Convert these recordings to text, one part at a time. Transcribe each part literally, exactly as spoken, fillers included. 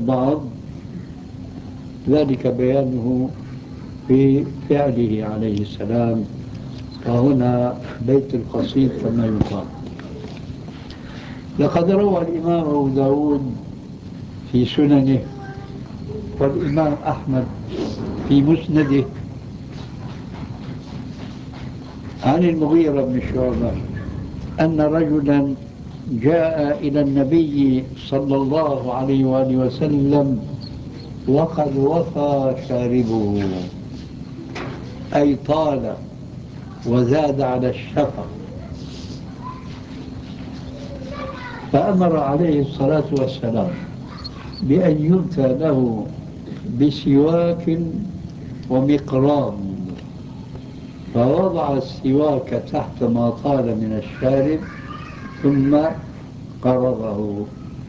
البعض، ذلك بيانه في فعله عليه السلام. فهنا بيت القصيد كما يقال. لقد روى الإمام أبو داود في سننه، والإمام أحمد في مسنده، عن المغيرة بن شعبة أن رجلا جاء إلى النبي صلى الله عليه وآله وسلم وقد وفى شاربه، أي طال وزاد على الشفق، فأمر عليه الصلاة والسلام بأن يؤتى له بسواك ومقرام، فوضع السواك تحت ما طال من الشارب ثم قرضه.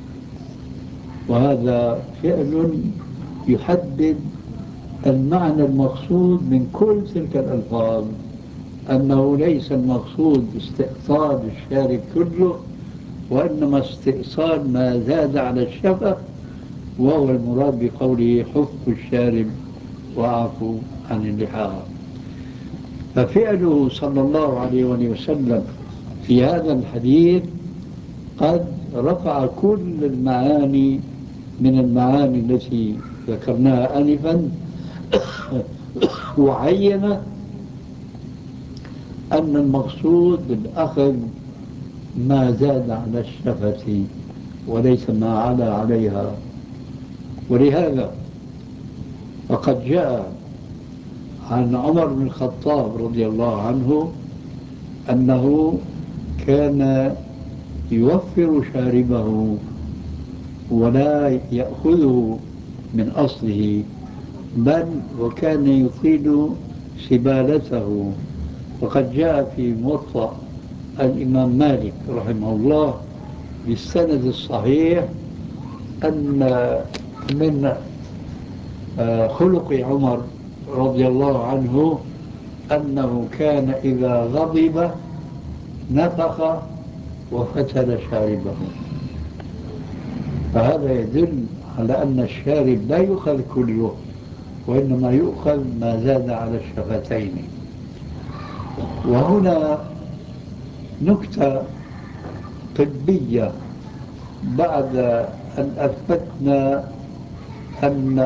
وهذا فعل يحدد المعنى المقصود من كل تلك الألفاظ، أنه ليس المقصود استئصال الشارب كله، وإنما استئصال ما زاد على الشفق، وهو المراد بقوله حف الشارب وعفو عن اللحاء. ففعله صلى الله عليه وسلم في هذا الحديث قد رفع كل المعاني من المعاني التي ذكرناها آنفا، وعين أن المقصود بالأخذ ما زاد على الشفة وليس ما علا عليها. ولهذا فقد جاء عن عمر بن الخطاب رضي الله عنه أنه كان يوفر شاربه ولا يأخذه من أصله، بل وكان يطيل سبالته. وقد جاء في موطأ الإمام مالك رحمه الله بالسند الصحيح أن من خلق عمر رضي الله عنه أنه كان إذا غضب نفخ وفتل شاربه. فهذا يدل على أن الشارب لا يؤخذ كله، وإنما يؤخذ ما زاد على الشفتين. وهنا نكتة طبية، بعد أن أثبتنا أن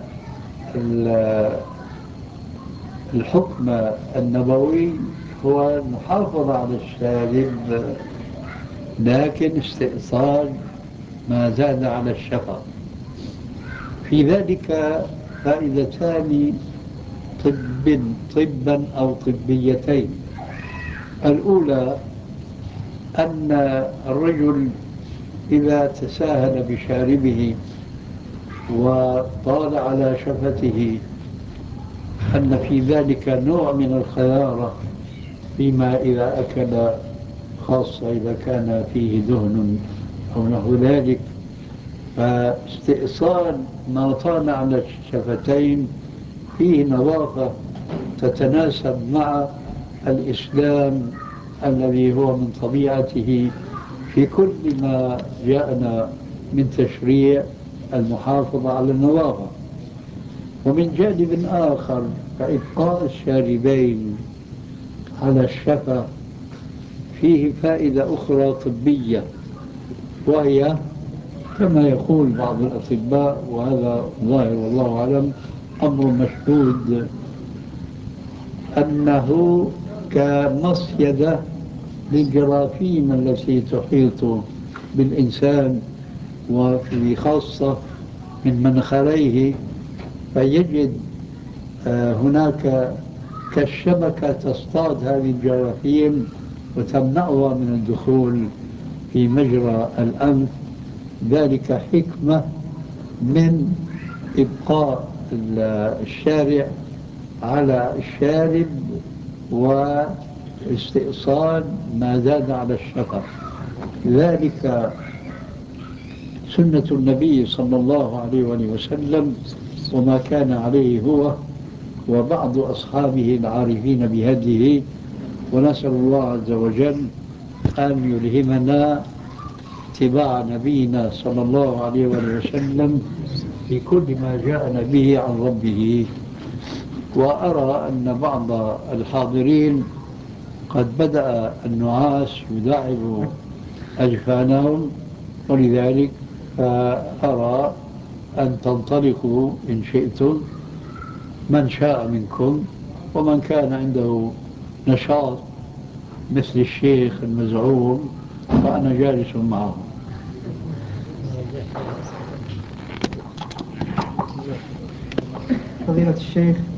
الحكم النبوي هو المحافظة على الشارب لكن استئصال ما زاد على الشفق، في ذلك فائدتان طب طبا أو طبيتين. الأولى أن الرجل إذا تساهل بشاربه وطال على شفته أن في ذلك نوع من الخيارة فيما إذا أكل، خاصة إذا كان فيه دهن أو نحو ذلك. فاستئصال ما طال على الشفتين فيه نظافة تتناسب مع الإسلام الذي هو من طبيعته في كل ما جاءنا من تشريع المحافظة على النظافة. ومن جانب آخر فإبقاء الشاربين على الشفة فيه فائدة أخرى طبية، وهي كما يقول بعض الأطباء، وهذا ظاهر والله أعلم أمر مشهود، أنه كمصيدة للجراثيم التي تحيط بالإنسان، وفي خاصة من منخريه، فيجد هناك كالشبكة تصطاد هذه الجراثيم وتمنعها من الدخول في مجرى الأنف. ذلك حكمة من إبقاء الشارع على الشارب واستئصال ما زاد على الشفق. ذلك سنة النبي صلى الله عليه وسلم، وما كان عليه هو وبعض أصحابه العارفين بهديه. ونسأل الله عز وجل أن يلهمنا اتباع نبينا صلى الله عليه وسلم في كل ما جاءنا به عن ربه. وأرى أن بعض الحاضرين قد بدأ النعاس يداعب أجفانهم، ولذلك فأرى أن تنطلقوا إن شئتم، من شاء منكم، ومن كان عنده نشاط مثل الشيخ المزعوم فأنا جالس معه. فضيلة الشيخ،